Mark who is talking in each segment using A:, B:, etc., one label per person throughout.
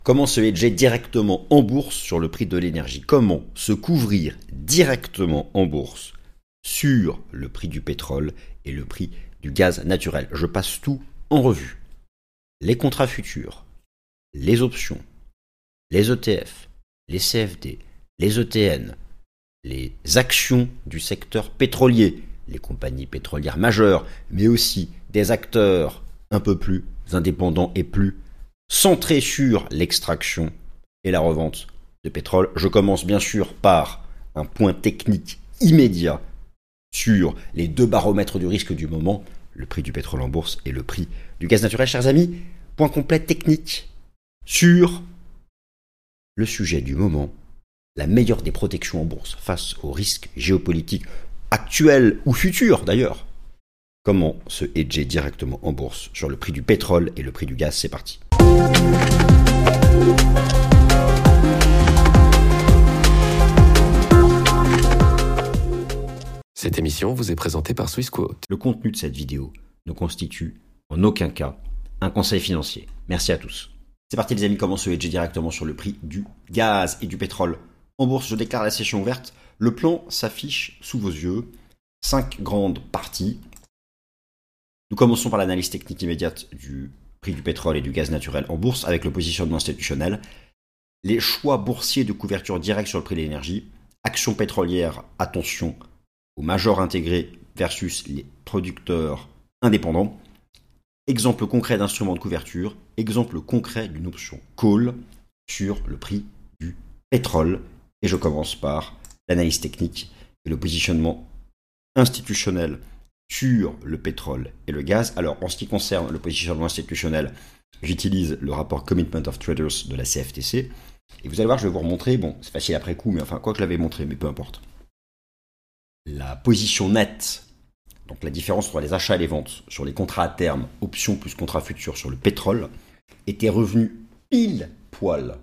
A: Comment se hedger directement en bourse sur le prix de l'énergie? Comment se couvrir directement en bourse sur le prix du pétrole et le prix du gaz naturel? Je passe tout en revue. Les contrats futurs, les options, les ETF, les CFD, les ETN, les actions du secteur pétrolier, les compagnies pétrolières majeures, mais aussi des acteurs un peu plus indépendants et plus centrés sur l'extraction et la revente de pétrole. Je commence bien sûr par un point technique immédiat sur les deux baromètres du risque du moment, le prix du pétrole en bourse et le prix du gaz naturel. Chers amis, point complet technique sur le sujet du moment, la meilleure des protections en bourse face aux risques géopolitiques actuels ou futurs d'ailleurs. Comment se hedger directement en bourse sur le prix du pétrole et le prix du gaz? C'est parti.
B: Cette émission vous est présentée par Swissquote.
A: Le contenu de cette vidéo ne constitue en aucun cas un conseil financier. Merci à tous. C'est parti les amis, comment se hedger directement sur le prix du gaz et du pétrole en bourse? Je déclare la session ouverte. Le plan s'affiche sous vos yeux. 5 grandes parties. Nous commençons par l'analyse technique immédiate du prix du pétrole et du gaz naturel en bourse avec le positionnement institutionnel. Les choix boursiers de couverture directe sur le prix de l'énergie. Actions pétrolières, attention aux majors intégrés versus les producteurs indépendants. Exemple concret d'instrument de couverture. Exemple concret d'une option call sur le prix du pétrole. Et je commence par l'analyse technique et le positionnement institutionnel sur le pétrole et le gaz. Alors, en ce qui concerne le positionnement institutionnel, j'utilise le rapport Commitment of Traders de la CFTC. Et vous allez voir, je vais vous remontrer, bon, c'est facile après coup, mais enfin, quoi que je l'avais montré, mais peu importe. La position nette, donc la différence entre les achats et les ventes sur les contrats à terme, options plus contrats futurs sur le pétrole, était revenue pile poil,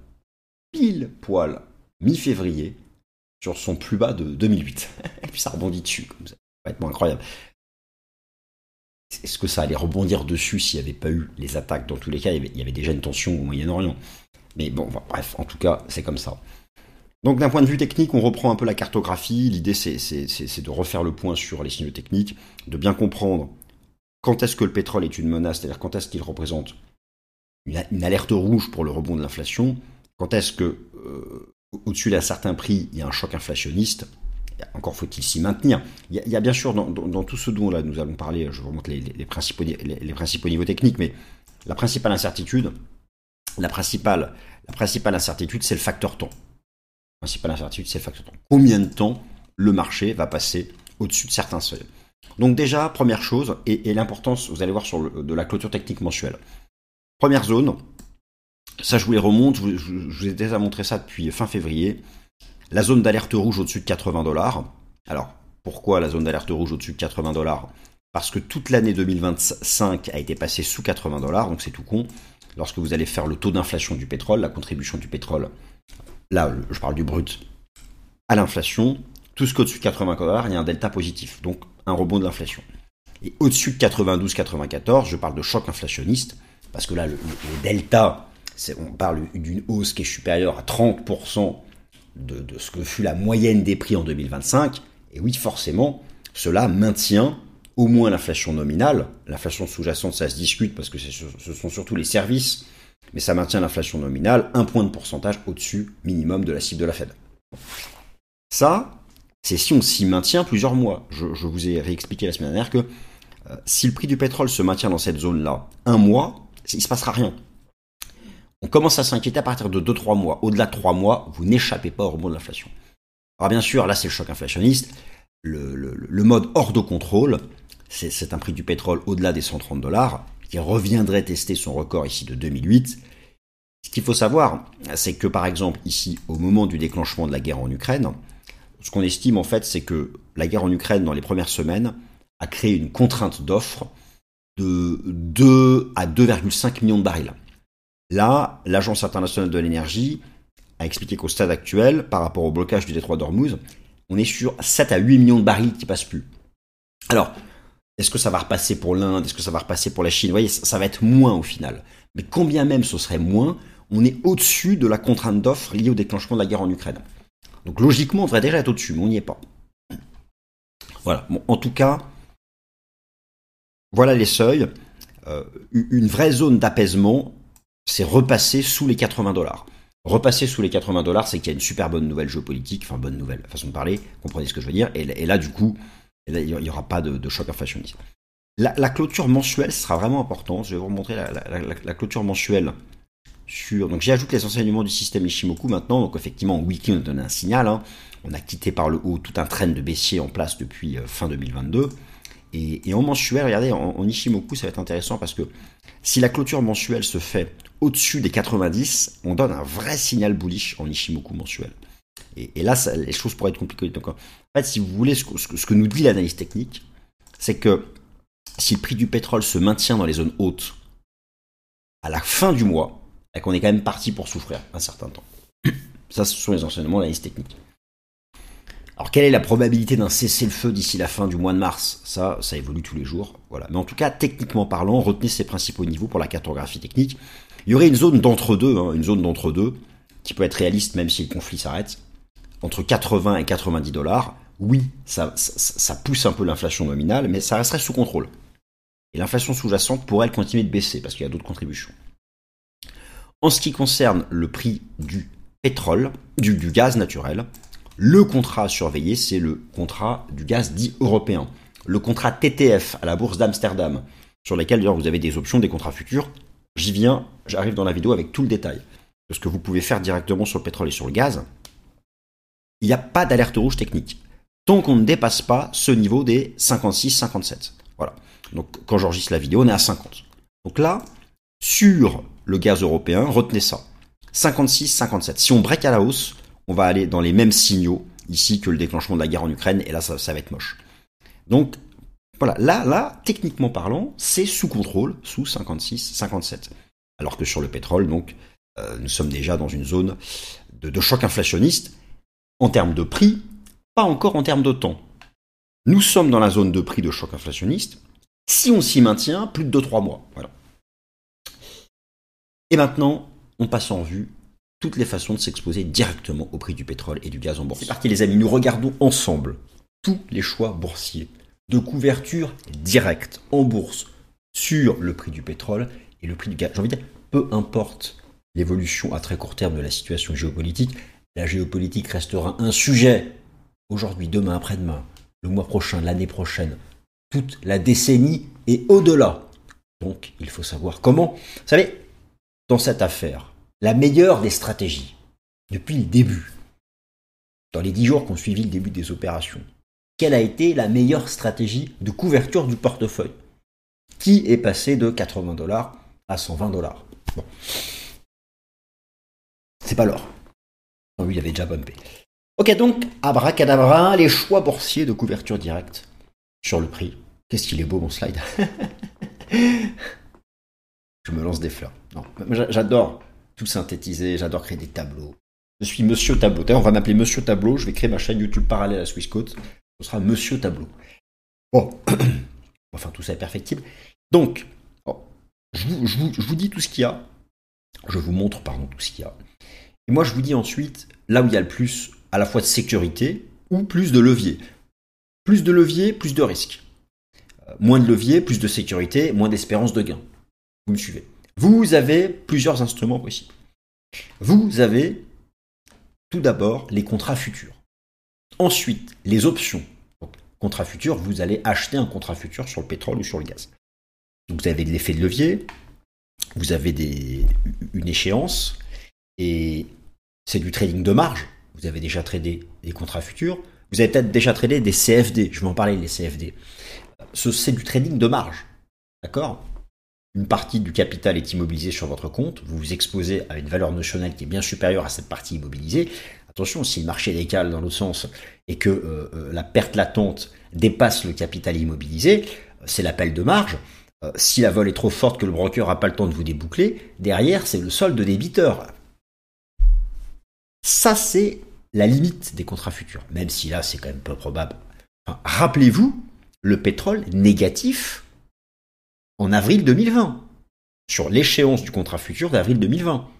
A: mi-février, sur son plus bas de 2008. Et puis ça rebondit dessus, comme ça. C'est complètement incroyable. Est-ce que ça allait rebondir dessus s'il n'y avait pas eu les attaques? Dans tous les cas, il y avait déjà une tension au Moyen-Orient. Mais bon, bref, en tout cas, c'est comme ça. Donc d'un point de vue technique, on reprend un peu la cartographie. L'idée, c'est de refaire le point sur les signaux techniques, de bien comprendre quand est-ce que le pétrole est une menace, c'est-à-dire quand est-ce qu'il représente une alerte rouge pour le rebond de l'inflation, quand est-ce que, au-dessus d'un certain prix, il y a un choc inflationniste. Encore faut-il s'y maintenir. Il y a bien sûr, dans tout ce dont là nous allons parler, je vous remonte les principaux niveaux techniques, mais la principale incertitude, c'est le facteur temps. Combien de temps le marché va passer au-dessus de certains seuils? Donc déjà, première chose, et l'importance, vous allez voir de la clôture technique mensuelle. Première zone, ça je vous les remonte, je vous ai déjà montré ça depuis fin février. La zone d'alerte rouge au-dessus de $80. Alors, pourquoi la zone d'alerte rouge au-dessus de $80? Parce que toute l'année 2025 a été passée sous $80, donc c'est tout con. Lorsque vous allez faire le taux d'inflation du pétrole, la contribution du pétrole, là, je parle du brut, à l'inflation, tout ce qu'au-dessus de $80, il y a un delta positif, donc un rebond de l'inflation. Et au-dessus de 92-94, je parle de choc inflationniste, parce que là, le delta, on parle d'une hausse qui est supérieure à 30%, de ce que fut la moyenne des prix en 2025, et oui, forcément, cela maintient au moins l'inflation nominale. L'inflation sous-jacente, ça se discute parce que ce sont surtout les services, mais ça maintient l'inflation nominale, 1 point de pourcentage au-dessus minimum de la cible de la Fed. Ça, c'est si on s'y maintient plusieurs mois. Je vous ai réexpliqué la semaine dernière que si le prix du pétrole se maintient dans cette zone-là, un mois, il ne se passera rien. On commence à s'inquiéter à partir de 2-3 mois. Au-delà de 3 mois, vous n'échappez pas au rebond de l'inflation. Alors bien sûr, là c'est le choc inflationniste. Le mode hors de contrôle, c'est un prix du pétrole au-delà des $130 qui reviendrait tester son record ici de 2008. Ce qu'il faut savoir, c'est que par exemple ici, au moment du déclenchement de la guerre en Ukraine, ce qu'on estime en fait, c'est que la guerre en Ukraine dans les premières semaines a créé une contrainte d'offre de 2 à 2,5 millions de barils. Là, l'Agence internationale de l'énergie a expliqué qu'au stade actuel, par rapport au blocage du détroit d'Ormuz, on est sur 7 à 8 millions de barils qui passent plus. Alors, est-ce que ça va repasser pour l'Inde? Est-ce que ça va repasser pour la Chine? Vous voyez, ça va être moins au final. Mais quand bien même ce serait moins, on est au-dessus de la contrainte d'offre liée au déclenchement de la guerre en Ukraine. Donc logiquement, on devrait déjà être au-dessus, mais on n'y est pas. Voilà. Bon, en tout cas, voilà les seuils. Une vraie zone d'apaisement, c'est repasser sous les $80. Repasser sous les $80, c'est qu'il y a une super bonne nouvelle géopolitique, enfin bonne nouvelle, façon de parler, comprenez ce que je veux dire, et là du coup, il n'y aura pas de choc inflationniste. La clôture mensuelle sera vraiment importante, je vais vous remontrer la clôture mensuelle donc j'ajoute les enseignements du système Ishimoku maintenant, donc effectivement en weekly on donne un signal, hein. On a quitté par le haut tout un trend de baissier en place depuis fin 2022, et en mensuel, regardez, en Ishimoku ça va être intéressant parce que si la clôture mensuelle se fait au-dessus des 90, on donne un vrai signal bullish en Ishimoku mensuel. Et là, les choses pourraient être compliquées. Donc, en fait, si vous voulez, ce que nous dit l'analyse technique, c'est que si le prix du pétrole se maintient dans les zones hautes à la fin du mois, et qu'on est quand même parti pour souffrir un certain temps. Ça, ce sont les enseignements de l'analyse technique. Alors, quelle est la probabilité d'un cessez-le-feu d'ici la fin du mois de mars ? Ça évolue tous les jours. Voilà. Mais en tout cas, techniquement parlant, retenez ces principaux niveaux pour la cartographie technique. Il y aurait une zone d'entre-deux, qui peut être réaliste même si le conflit s'arrête, entre 80 et $90. Oui, ça pousse un peu l'inflation nominale, mais ça resterait sous contrôle. Et l'inflation sous-jacente pourrait elle continuer de baisser parce qu'il y a d'autres contributions. En ce qui concerne le prix du pétrole, du gaz naturel, le contrat à surveiller, c'est le contrat du gaz dit européen. Le contrat TTF à la bourse d'Amsterdam, sur lequel d'ailleurs vous avez des options, des contrats futurs. J'arrive dans la vidéo avec tout le détail de ce que vous pouvez faire directement sur le pétrole et sur le gaz. Il n'y a pas d'alerte rouge technique tant qu'on ne dépasse pas ce niveau des 56-57. Voilà. Donc quand j'enregistre la vidéo, on est à 50. Donc là, sur le gaz européen, retenez ça. 56-57. Si on break à la hausse, on va aller dans les mêmes signaux ici que le déclenchement de la guerre en Ukraine, et là ça va être moche. Donc voilà, là, techniquement parlant, c'est sous contrôle, sous 56-57. Alors que sur le pétrole, donc, nous sommes déjà dans une zone de choc inflationniste en termes de prix, pas encore en termes de temps. Nous sommes dans la zone de prix de choc inflationniste si on s'y maintient plus de 2-3 mois. Voilà. Et maintenant, on passe en revue toutes les façons de s'exposer directement au prix du pétrole et du gaz en bourse. C'est parti les amis, nous regardons ensemble tous les choix boursiers de couverture directe en bourse sur le prix du pétrole et le prix du gaz. J'ai envie de dire, peu importe l'évolution à très court terme de la situation géopolitique, la géopolitique restera un sujet aujourd'hui, demain, après-demain, le mois prochain, l'année prochaine, toute la décennie et au-delà. Donc, il faut savoir comment. Vous savez, dans cette affaire, la meilleure des stratégies, depuis le début, dans les 10 jours qui ont suivi le début des opérations, quelle a été la meilleure stratégie de couverture du portefeuille ? Qui est passé de $80 à $120 ? Bon. C'est pas l'or. Lui, il avait déjà bumpé. Ok, donc, abracadabra, les choix boursiers de couverture directe sur le prix. Qu'est-ce qu'il est beau, mon slide. Je me lance des fleurs. Non, j'adore tout synthétiser, j'adore créer des tableaux. Je suis Monsieur Tableau. D'ailleurs, on va m'appeler Monsieur Tableau. Je vais créer ma chaîne YouTube parallèle à Swissquote. Ce sera Monsieur Tableau. Bon, enfin, tout ça est perfectible. Donc, je vous dis tout ce qu'il y a. Je vous montre, tout ce qu'il y a. Et moi, je vous dis ensuite, là où il y a le plus, à la fois de sécurité ou plus de levier. Plus de levier, plus de risque. Moins de levier, plus de sécurité, moins d'espérance de gain. Vous me suivez. Vous avez plusieurs instruments possibles. Vous avez tout d'abord les contrats futurs. Ensuite, les options. Donc, contrat futur, vous allez acheter un contrat futur sur le pétrole ou sur le gaz. Donc, vous avez de l'effet de levier, vous avez une échéance, et c'est du trading de marge. Vous avez déjà tradé des contrats futurs, vous avez peut-être déjà tradé des CFD, je vais en parler, les CFD. C'est du trading de marge, d'accord ? Une partie du capital est immobilisée sur votre compte, vous vous exposez à une valeur notionnelle qui est bien supérieure à cette partie immobilisée. Attention, si le marché décale dans l'autre sens et que la perte latente dépasse le capital immobilisé, c'est l'appel de marge. Si la vol est trop forte que le broker n'a pas le temps de vous déboucler, derrière, c'est le solde débiteur. Ça, c'est la limite des contrats futurs, même si là, c'est quand même peu probable. Enfin, rappelez-vous, le pétrole négatif en avril 2020, sur l'échéance du contrat futur d'avril 2020.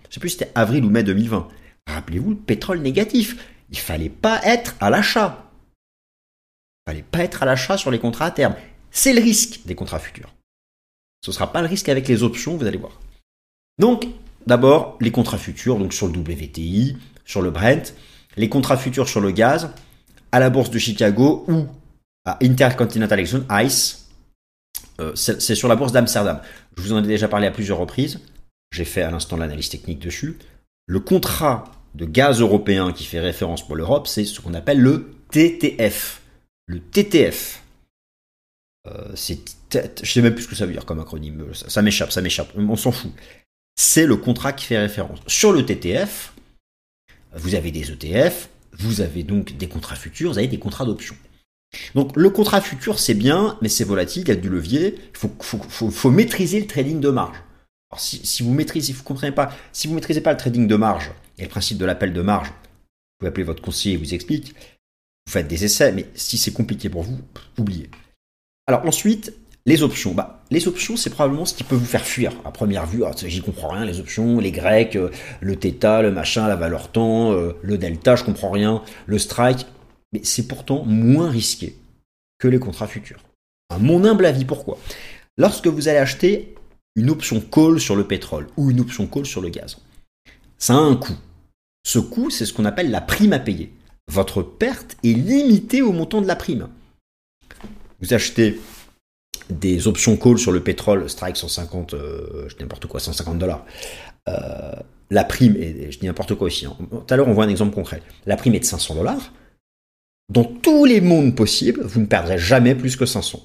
A: je sais plus si c'était avril ou mai 2020. Rappelez-vous le pétrole négatif. Il fallait pas être à l'achat. Il fallait pas être à l'achat sur les contrats à terme. C'est le risque des contrats futurs. Ce ne sera pas le risque avec les options, vous allez voir. Donc, d'abord, les contrats futurs, donc sur le WTI, sur le Brent, les contrats futurs sur le gaz, à la bourse de Chicago ou à Intercontinental Exchange, ICE, c'est sur la bourse d'Amsterdam. Je vous en ai déjà parlé à plusieurs reprises. J'ai fait à l'instant l'analyse technique dessus. Le contrat de gaz européen qui fait référence pour l'Europe, c'est ce qu'on appelle le TTF. Le TTF. Je sais même plus ce que ça veut dire comme acronyme. Ça m'échappe. On s'en fout. C'est le contrat qui fait référence. Sur le TTF, vous avez des ETF, vous avez donc des contrats futurs, vous avez des contrats d'options. Donc le contrat futur c'est bien, mais c'est volatile, il y a du levier. Il faut maîtriser le trading de marge. Alors si vous maîtrisez, vous comprenez pas, si vous maîtrisez pas le trading de marge et le principe de l'appel de marge, vous pouvez appeler votre conseiller, il vous explique. Vous faites des essais, mais si c'est compliqué pour vous, oubliez. Alors ensuite, les options. Les options, c'est probablement ce qui peut vous faire fuir. À première vue, j'y comprends rien, les options, les grecs, le θ, le machin, la valeur temps, le delta, je comprends rien, le strike. Mais c'est pourtant moins risqué que les contrats futurs. À mon humble avis, pourquoi ? Lorsque vous allez acheter une option call sur le pétrole ou une option call sur le gaz, ça a un coût. Ce coût, c'est ce qu'on appelle la prime à payer. Votre perte est limitée au montant de la prime. Vous achetez des options call sur le pétrole, strike 150, je dis n'importe quoi, $150. La prime, et je dis n'importe quoi aussi. Tout à l'heure, on voit un exemple concret. La prime est de $500. Dans tous les mondes possibles, vous ne perdrez jamais plus que 500.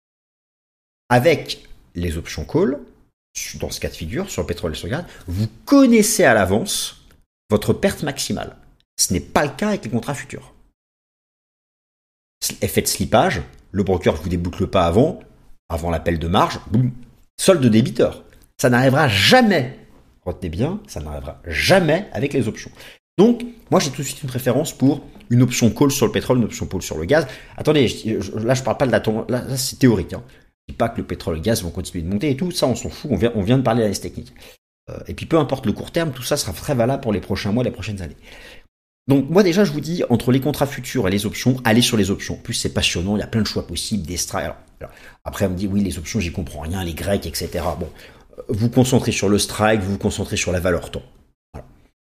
A: Avec les options call, dans ce cas de figure, sur le pétrole et sur le gaz, vous connaissez à l'avance votre perte maximale. Ce n'est pas le cas avec les contrats futurs. Effet de slippage, le broker ne vous déboucle pas avant l'appel de marge, boum, solde débiteur. Ça n'arrivera jamais, retenez bien, ça n'arrivera jamais avec les options. Donc, moi j'ai tout de suite une préférence pour une option call sur le pétrole, une option call sur le gaz. Attendez, là je parle pas de la tendance, là c'est théorique. Je dis pas que le pétrole et le gaz vont continuer de monter et tout, ça on s'en fout, on vient de parler d'analyse technique. Et puis peu importe le court terme, tout ça sera très valable pour les prochains mois, les prochaines années. Donc moi déjà je vous dis, entre les contrats futurs et les options, allez sur les options. En plus c'est passionnant, il y a plein de choix possibles, des strikes. Alors, après on me dit oui les options j'y comprends rien, les grecs, etc. Bon, vous concentrez sur le strike, vous vous concentrez sur la valeur temps. Voilà.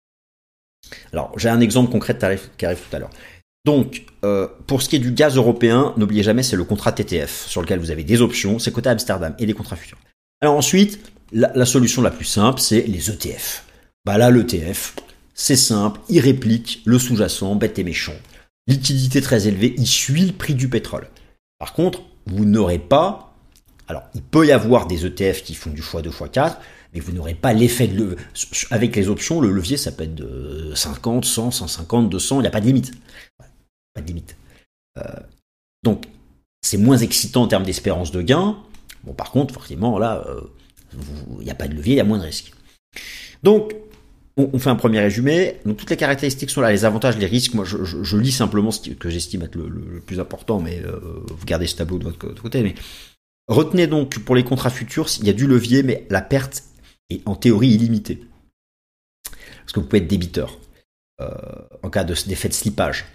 A: Alors j'ai un exemple concret qui arrive tout à l'heure. Donc pour ce qui est du gaz européen, n'oubliez jamais c'est le contrat TTF sur lequel vous avez des options, c'est coté à Amsterdam et des contrats futurs. Alors ensuite, la solution la plus simple c'est les ETF. Là l'ETF, c'est simple, il réplique le sous-jacent, bête et méchant. Liquidité très élevée, il suit le prix du pétrole. Par contre, vous n'aurez pas... Alors, il peut y avoir des ETF qui font du x2, x4, mais vous n'aurez pas l'effet de levier. Avec les options, le levier, ça peut être de 50, 100, 150, 200, il n'y a pas de limite. Pas de limite. Donc, c'est moins excitant en termes d'espérance de gain. Bon, par contre, forcément, là, il n'y a pas de levier, il y a moins de risques. Donc, on fait un premier résumé. Donc toutes les caractéristiques sont là, les avantages, les risques. Moi, je lis simplement ce que j'estime être le plus important, mais vous gardez ce tableau de votre côté. Mais retenez donc pour les contrats futurs, il y a du levier, mais la perte est en théorie illimitée. Parce que vous pouvez être débiteur en cas d'effet de slippage.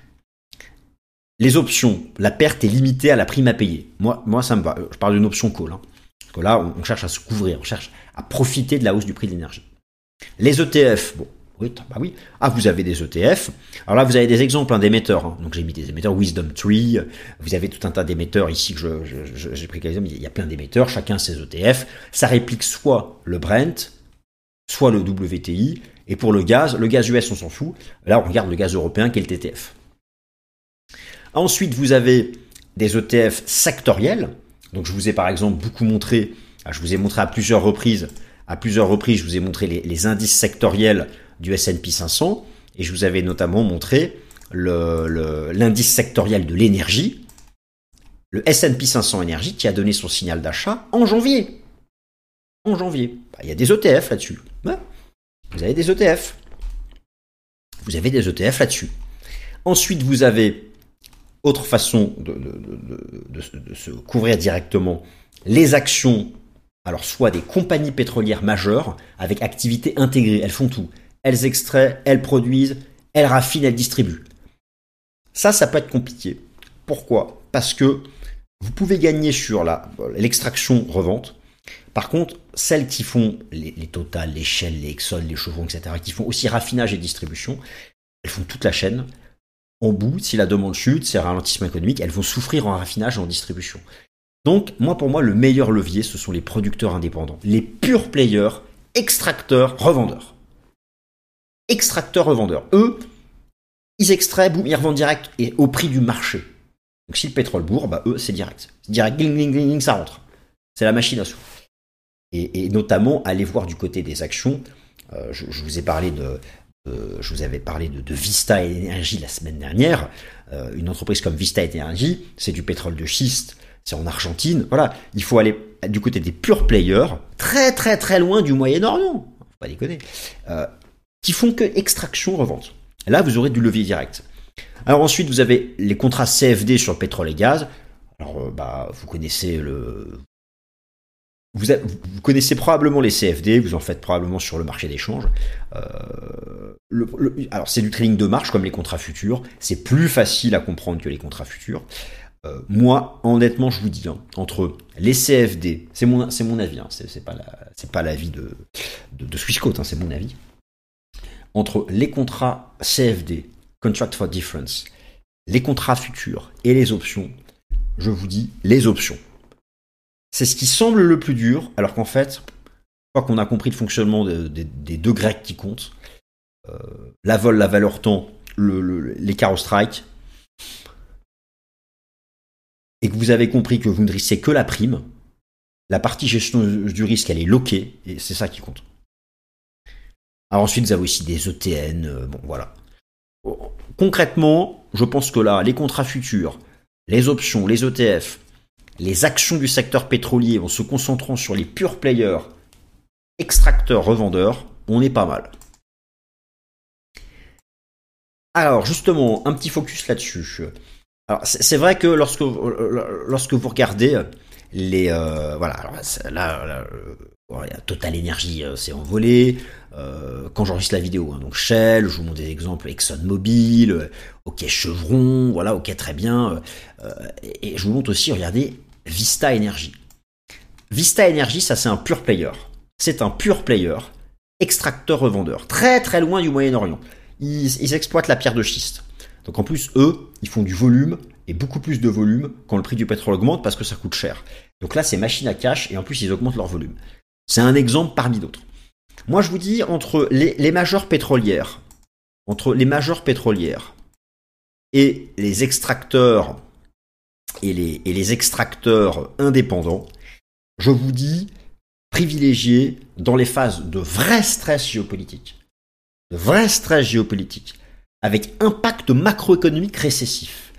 A: Les options, la perte est limitée à la prime à payer. Moi ça me va. Je parle d'une option call. Parce que là, on cherche à se couvrir, on cherche à profiter de la hausse du prix de l'énergie. Les ETF, bon, oui. Vous avez des ETF. Alors là, vous avez des exemples d'émetteurs. Donc j'ai mis des émetteurs, Wisdom Tree. Vous avez tout un tas d'émetteurs ici que j'ai pris quelques exemples. Il y a plein d'émetteurs, chacun ses ETF. Ça réplique soit le Brent, soit le WTI. Et pour le gaz US, on s'en fout. Là, on regarde le gaz européen qui est le TTF. Ensuite, vous avez des ETF sectoriels. Donc je vous ai par exemple beaucoup montré, je vous ai montré à plusieurs reprises, je vous ai montré les indices sectoriels du S&P 500 et je vous avais notamment montré l'indice sectoriel de l'énergie, le S&P 500 énergie qui a donné son signal d'achat en janvier. Il y a des ETF là-dessus. Ouais. Vous avez des ETF. Là-dessus. Ensuite, vous avez autre façon de se couvrir directement, les actions alors soit des compagnies pétrolières majeures avec activité intégrée, elles font tout. Elles extraient, elles produisent, elles raffinent, elles distribuent. Ça peut être compliqué. Pourquoi ? Parce que vous pouvez gagner sur l'extraction-revente. Par contre, celles qui font les Total, les Shell, les Exxon, les Chevron, etc., qui font aussi raffinage et distribution, elles font toute la chaîne. En bout, si la demande chute, c'est un ralentissement économique, elles vont souffrir en raffinage et en distribution. Donc, pour moi, le meilleur levier, ce sont les producteurs indépendants, les pure players, extracteurs, revendeurs. Extracteurs, revendeurs. Eux, ils extraient, boum, ils revendent direct et au prix du marché. Donc, si le pétrole bourre, eux, c'est direct. C'est direct, gling, gling, gling, gling, ça rentre. C'est la machine à sous. Et notamment, allez voir du côté des actions. Je vous ai parlé je vous avais parlé de Vista Energy la semaine dernière. Une entreprise comme Vista Energy, c'est du pétrole de schiste, c'est en Argentine. Voilà, il faut aller du côté des pure players, très très très loin du Moyen-Orient, faut pas déconner, qui font que extraction, revente. Là, vous aurez du levier direct. Alors ensuite, vous avez les contrats CFD sur le pétrole et gaz. Alors, vous connaissez vous connaissez probablement les CFD, vous en faites probablement sur le marché d'échange. Alors c'est du trading de marge comme les contrats futurs, c'est plus facile à comprendre que les contrats futurs. Moi, honnêtement, je vous dis, entre les CFD, c'est mon avis, c'est pas l'avis de Swissquote, c'est mon avis. Entre les contrats CFD, Contract for Difference, les contrats futurs et les options, je vous dis les options. C'est ce qui semble le plus dur, alors qu'en fait, une fois qu'on a compris le fonctionnement des deux grecs qui comptent, la vol, la valeur temps, l'écart au strike, et que vous avez compris que vous ne risquez que la prime, la partie gestion du risque, elle est loquée, et c'est ça qui compte. Alors ensuite, vous avez aussi des ETN, voilà. Concrètement, je pense que là, les contrats futurs, les options, les ETF, les actions du secteur pétrolier en se concentrant sur les pure players, extracteurs, revendeurs, on est pas mal. Alors justement, un petit focus là-dessus. Alors c'est vrai que lorsque vous regardez les voilà, alors là, Total Energy s'est envolé quand j'enregistre la vidéo, donc Shell, je vous montre des exemples, ExxonMobil, ok Chevron, voilà, ok très bien, et je vous montre aussi, regardez, Vista Energy. Vista Energy, ça c'est un pure player. C'est un pure player, extracteur-revendeur, très très loin du Moyen-Orient. Ils exploitent la pierre de schiste. Donc en plus, eux, ils font du volume, et beaucoup plus de volume quand le prix du pétrole augmente parce que ça coûte cher. Donc là, c'est machine à cash, et en plus, ils augmentent leur volume. C'est un exemple parmi d'autres. Moi, je vous dis, entre les majeures pétrolières, et les extracteurs et les extracteurs indépendants, je vous dis, privilégier dans les phases de vrai stress géopolitique, avec impact macroéconomique récessif,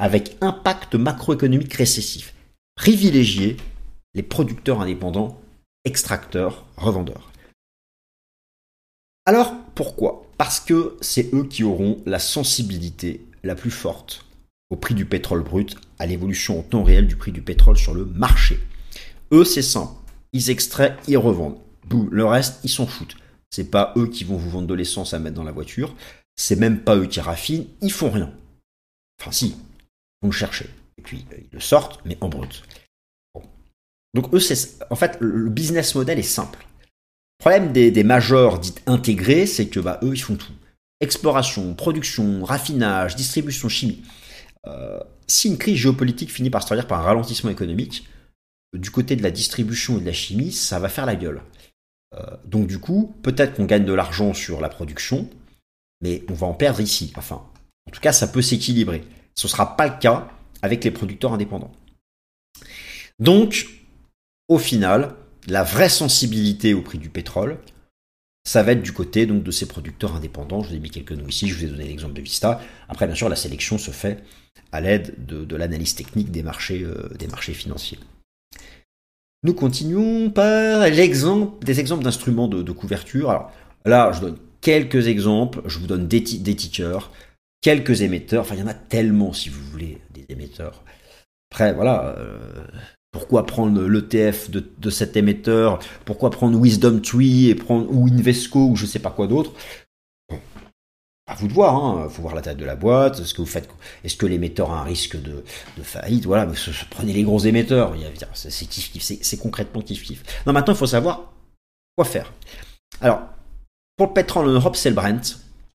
A: privilégier les producteurs indépendants, extracteurs, revendeurs. Alors, pourquoi ? Parce que c'est eux qui auront la sensibilité la plus forte au prix du pétrole brut, à l'évolution en temps réel du prix du pétrole sur le marché. Eux, c'est simple. Ils extraient, ils revendent. Boum, le reste, ils s'en foutent. C'est pas eux qui vont vous vendre de l'essence à mettre dans la voiture. C'est même pas eux qui raffinent. Ils font rien. Enfin, si. Ils vont le chercher. Et puis, ils le sortent, mais en brut. Bon. Donc, eux, en fait, le business model est simple. Le problème des majors dites intégrés, c'est que, eux, ils font tout. Exploration, production, raffinage, distribution, chimie. Si une crise géopolitique finit par se traduire par un ralentissement économique, du côté de la distribution et de la chimie, ça va faire la gueule. Donc du coup, peut-être qu'on gagne de l'argent sur la production, mais on va en perdre ici. Enfin, en tout cas, ça peut s'équilibrer. Ce ne sera pas le cas avec les producteurs indépendants. Donc, au final, la vraie sensibilité au prix du pétrole, ça va être du côté donc, de ces producteurs indépendants. Je vous ai mis quelques noms ici, je vous ai donné l'exemple de Vista. Après, bien sûr, la sélection se fait à l'aide de l'analyse technique des marchés financiers. Nous continuons par des exemples d'instruments de couverture. Alors là, je donne quelques exemples, je vous donne des tickers, quelques émetteurs. Enfin, il y en a tellement, si vous voulez, des émetteurs. Après, voilà, Pourquoi prendre l'ETF de cet émetteur? Pourquoi prendre Wisdom Tree ou Invesco ou je sais pas quoi d'autre? Bon, à vous de voir, hein. Faut voir la taille de la boîte. Est-ce que l'émetteur a un risque de faillite? Voilà, mais prenez les gros émetteurs. C'est kiff-kiff, c'est concrètement kiff-kiff. Non, maintenant, il faut savoir quoi faire. Alors, pour le pétrole en Europe, c'est le Brent.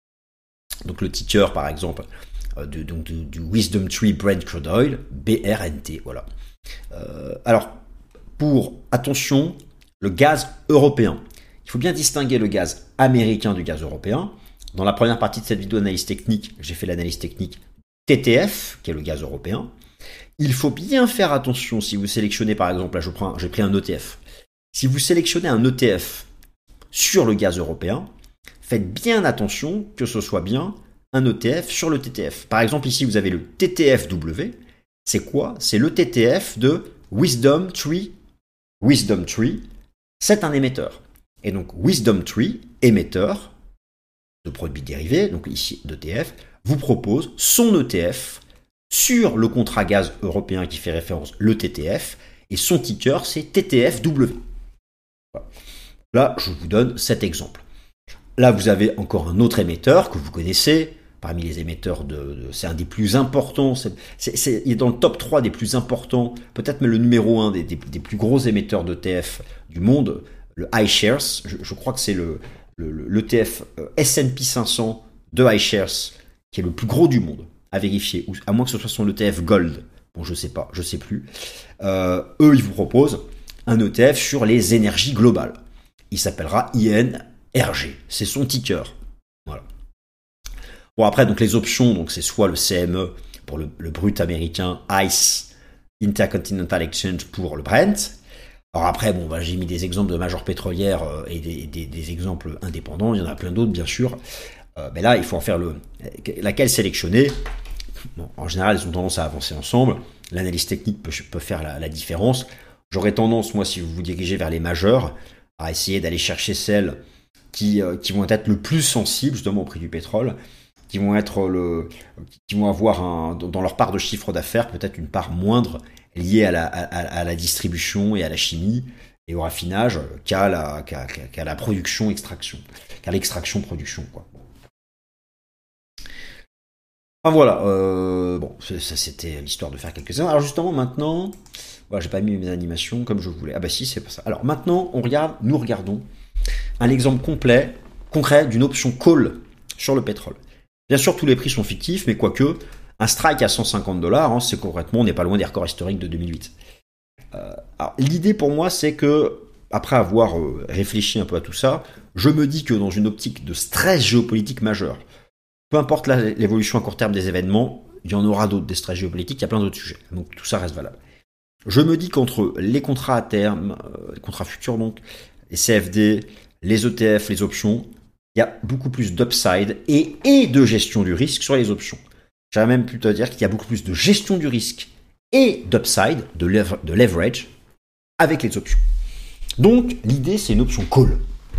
A: Donc le ticker, par exemple, du Wisdom Tree Brent Crude Oil, BRNT, voilà. Alors, attention, le gaz européen. Il faut bien distinguer le gaz américain du gaz européen. Dans la première partie de cette vidéo d'analyse technique, j'ai fait l'analyse technique TTF, qui est le gaz européen. Il faut bien faire attention si vous sélectionnez, par exemple, là j'ai pris un ETF. Si vous sélectionnez un ETF sur le gaz européen, faites bien attention que ce soit bien un ETF sur le TTF. Par exemple, ici, vous avez le TTFW. C'est quoi? C'est le TTF de Wisdom Tree. Wisdom Tree, c'est un émetteur. Et donc, Wisdom Tree, émetteur de produits dérivés, donc ici d'ETF, vous propose son ETF sur le contrat gaz européen qui fait référence le TTF, et son ticker, c'est TTFW. Voilà. Là, je vous donne cet exemple. Là, vous avez encore un autre émetteur que vous connaissez. Parmi les émetteurs, c'est un des plus importants. Il est dans le top 3 des plus importants, peut-être même le numéro 1 des plus gros émetteurs d'ETF du monde, le iShares. Je crois que c'est l'ETF S&P 500 de iShares qui est le plus gros du monde, à vérifier, à moins que ce soit son ETF Gold. Bon, je sais pas, je sais plus. Eux, ils vous proposent un ETF sur les énergies globales. Il s'appellera INRG. C'est son ticker. Voilà. Bon, après, donc les options, donc c'est soit le CME pour le brut américain, ICE, Intercontinental Exchange pour le Brent. Alors après, bon, j'ai mis des exemples de majors pétrolières et des exemples indépendants. Il y en a plein d'autres, bien sûr. Mais là, il faut en faire laquelle sélectionner. Bon, en général, elles ont tendance à avancer ensemble. L'analyse technique peut faire la différence. J'aurais tendance, moi, si vous vous dirigez vers les majeurs, à essayer d'aller chercher celles qui vont être le plus sensibles justement au prix du pétrole, qui vont avoir dans leur part de chiffre d'affaires peut-être une part moindre liée à la distribution et à la chimie et au raffinage qu'à la production-extraction, qu'à l'extraction-production, quoi. Enfin voilà, bon, ça c'était l'histoire de faire quelques-uns. Alors justement maintenant, voilà, j'ai pas mis mes animations comme je voulais. Ah bah si, c'est pas ça. Alors maintenant, nous regardons un exemple concret d'une option call sur le pétrole. Bien sûr, tous les prix sont fictifs, mais quoique, un strike à $150, c'est concrètement, on n'est pas loin des records historiques de 2008. Alors, l'idée pour moi, c'est que, après avoir réfléchi un peu à tout ça, je me dis que dans une optique de stress géopolitique majeur, peu importe l'évolution à court terme des événements, il y en aura d'autres, des stress géopolitiques, il y a plein d'autres sujets. Donc tout ça reste valable. Je me dis qu'entre les contrats à terme, les contrats futurs donc, les CFD, les ETF, les options, il y a beaucoup plus d'upside et de gestion du risque sur les options. J'aurais même pu te dire qu'il y a beaucoup plus de gestion du risque et d'upside, de leverage, avec les options. Donc, l'idée, c'est une option call.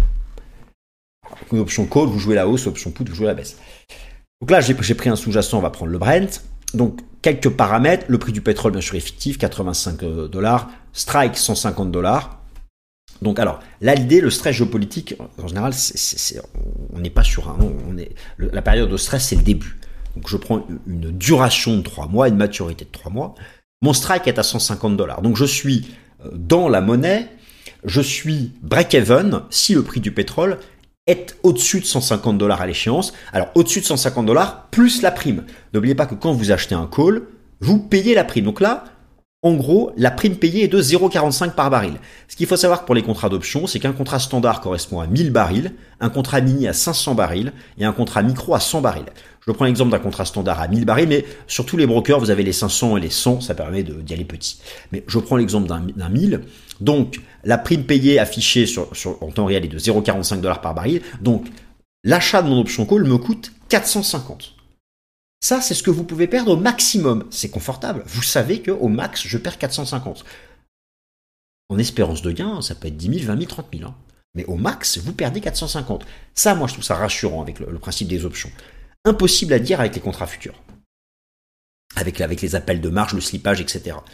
A: Une option call, vous jouez la hausse, option put, vous jouez la baisse. Donc là, j'ai pris un sous-jacent, on va prendre le Brent. Donc, quelques paramètres. Le prix du pétrole, bien sûr, est fictif, $85. Strike, $150. Donc alors, là l'idée, le stress géopolitique, en général, on n'est pas sur la période de stress, c'est le début. Donc je prends une duration de 3 mois, une maturité de 3 mois. Mon strike est à $150. Donc je suis dans la monnaie, je suis break-even si le prix du pétrole est au-dessus de $150 à l'échéance. Alors au-dessus de $150 plus la prime. N'oubliez pas que quand vous achetez un call, vous payez la prime. Donc là, en gros, la prime payée est de 0,45 par baril. Ce qu'il faut savoir pour les contrats d'options, c'est qu'un contrat standard correspond à 1000 barils, un contrat mini à 500 barils et un contrat micro à 100 barils. Je prends l'exemple d'un contrat standard à 1000 barils, mais sur tous les brokers, vous avez les 500 et les 100, ça permet d'y aller petit. Mais je prends l'exemple d'un 1000. Donc, la prime payée affichée en temps réel est de 0,45 par baril. Donc, l'achat de mon option call me coûte 450. Ça, c'est ce que vous pouvez perdre au maximum. C'est confortable. Vous savez qu'au max, je perds 450. En espérance de gain, ça peut être 10 000, 20 000, 30 000. Hein. Mais au max, vous perdez 450. Ça, moi, je trouve ça rassurant avec le principe des options. Impossible à dire avec les contrats futurs. Avec les appels de marge, le slippage, etc.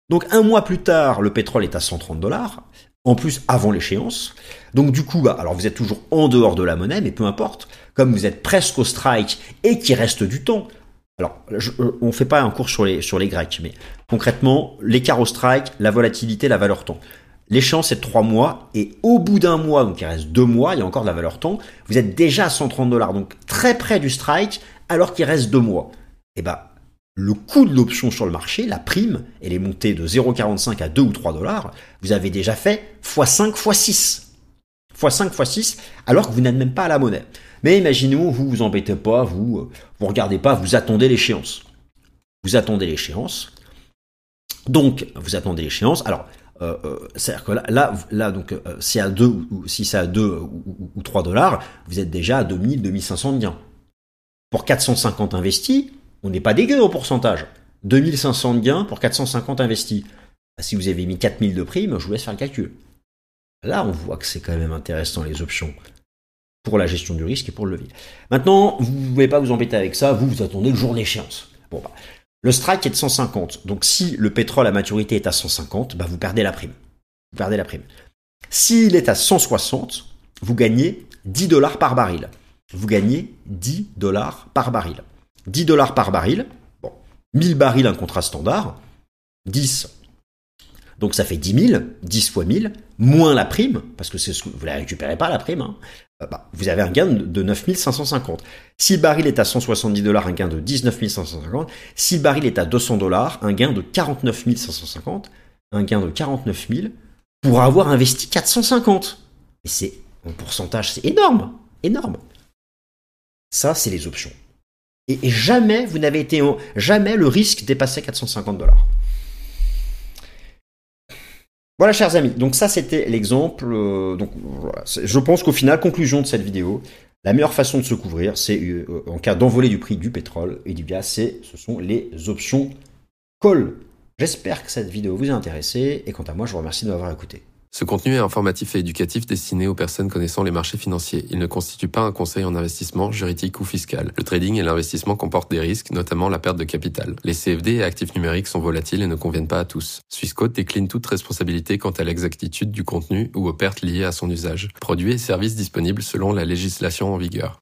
A: Donc un mois plus tard, le pétrole est à $130, en plus avant l'échéance. Donc du coup, alors vous êtes toujours en dehors de la monnaie, mais peu importe, comme vous êtes presque au strike et qu'il reste du temps. Alors, on fait pas un cours sur les Grecs, mais concrètement, l'écart au strike, la volatilité, la valeur temps. L'échéance est de 3 mois, et au bout d'un mois, donc il reste 2 mois, il y a encore de la valeur temps, vous êtes déjà à $130, donc très près du strike, alors qu'il reste 2 mois. Et le coût de l'option sur le marché, la prime, elle est montée de 0,45 à 2 ou $3, vous avez déjà fait x5, x6. x5, x6, alors que vous n'êtes même pas à la monnaie. Mais imaginons, vous vous embêtez pas, vous regardez pas, vous attendez l'échéance. Vous attendez l'échéance. Donc, vous attendez l'échéance. Alors, c'est-à-dire que là donc, si c'est à 2 ou $3, vous êtes déjà à 2000, 2500 de gains. Pour 450 investis, on n'est pas dégueu au pourcentage. 2500 de gains pour 450 investis. Si vous avez mis 4000 de prime, je vous laisse faire le calcul. Là, on voit que c'est quand même intéressant les options pour la gestion du risque et pour le levier. Maintenant, vous ne pouvez pas vous embêter avec ça, vous attendez le jour d'échéance. Le strike est de 150, donc si le pétrole à maturité est à 150, vous perdez la prime. Vous perdez la prime. S'il est à 160, vous gagnez $10 par baril. Vous gagnez $10 par baril. $10 par baril, 1000 barils un contrat standard, 10, donc ça fait 10 000, 10 fois 1000, moins la prime, parce que vous ne la récupérez pas la prime, vous avez un gain de 9 550. Si le baril est à $170, un gain de 19 550. Si le baril est à $200, un gain de 49 550. Un gain de 49 000 pour avoir investi 450. Et c'est, en pourcentage, c'est énorme. Énorme. Ça, c'est les options. Et jamais vous n'avez été, jamais le risque dépassait $450. Voilà, chers amis. Donc ça, c'était l'exemple. Donc voilà. Je pense qu'au final, conclusion de cette vidéo, la meilleure façon de se couvrir, c'est en cas d'envolée du prix du pétrole et du gaz, ce sont les options call. J'espère que cette vidéo vous a intéressé et quant à moi, je vous remercie de m'avoir écouté.
B: Ce contenu est informatif et éducatif destiné aux personnes connaissant les marchés financiers. Il ne constitue pas un conseil en investissement, juridique ou fiscal. Le trading et l'investissement comportent des risques, notamment la perte de capital. Les CFD et actifs numériques sont volatiles et ne conviennent pas à tous. Swissquote décline toute responsabilité quant à l'exactitude du contenu ou aux pertes liées à son usage. Produits et services disponibles selon la législation en vigueur.